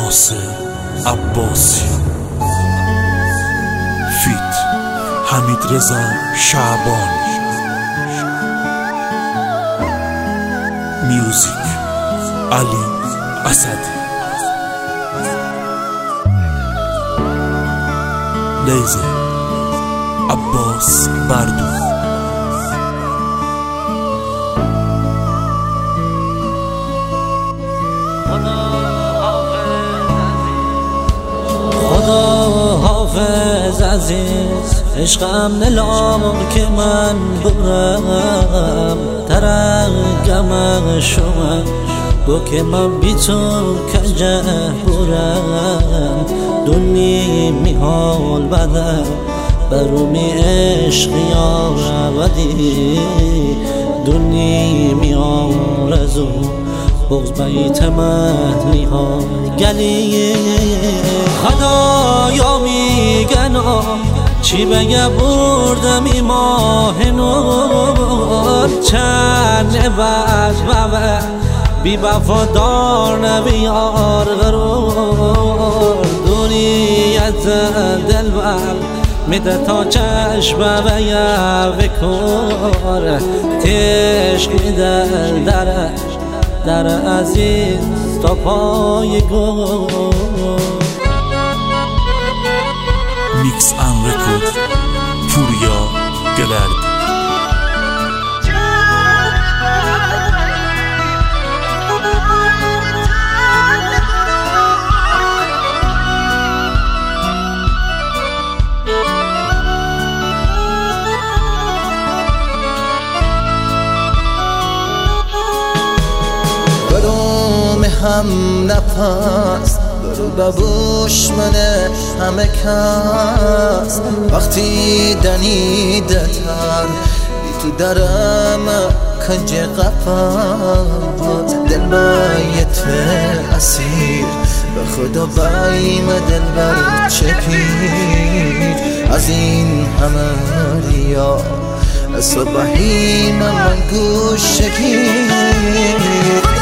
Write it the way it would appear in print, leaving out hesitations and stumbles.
ناصر عباسی فیت حمید رضا شعبانی میوزیک علی اسدی لیزر عباس بردو خدا حافظ عزیز عشقم نلام که من برم ترقم شما بو که من بی تو کنجه برم دنی میحال بده برومی عشق یار ودی دنی میارزو بغز بیت مهنی ها گلی خدایا میگنا چی بگه بردم ای ماه نور چند عوض بابه بی وفادار نبیار غرور دنیت دلبر میده تا چشم بیا بکار تشک میده در عزیز تا پای گل میکس ان رکورد پوریا گلرد هم نفس برو ببوش منه همه کس وقتی دنیده تر بی تو درم کنج قفص دل بایت اسیر به خدا بایم دل بر چپیر از این همه ریا صبحی من گوش شکیر